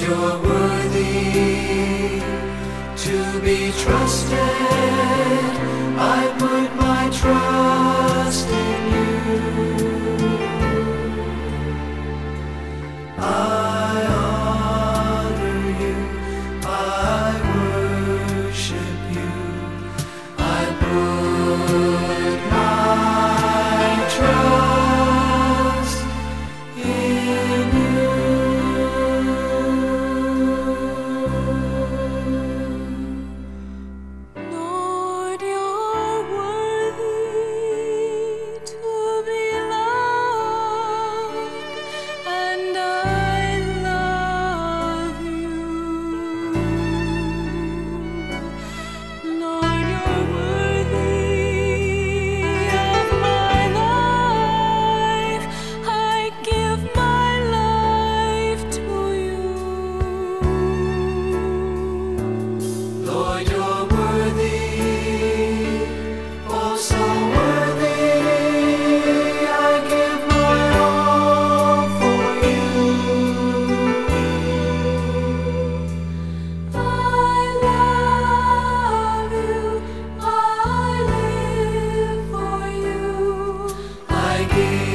you're worthy to be trusted. I put my trust in you. I honor you. I worship you. I put my trust in you. Lord, you're worthy to be loved, and I love you. Lord, you're worthy of my life. I give my life to you. Lord, you're worthy, oh so worthy. I give my all for you. I love you. I live for you. I give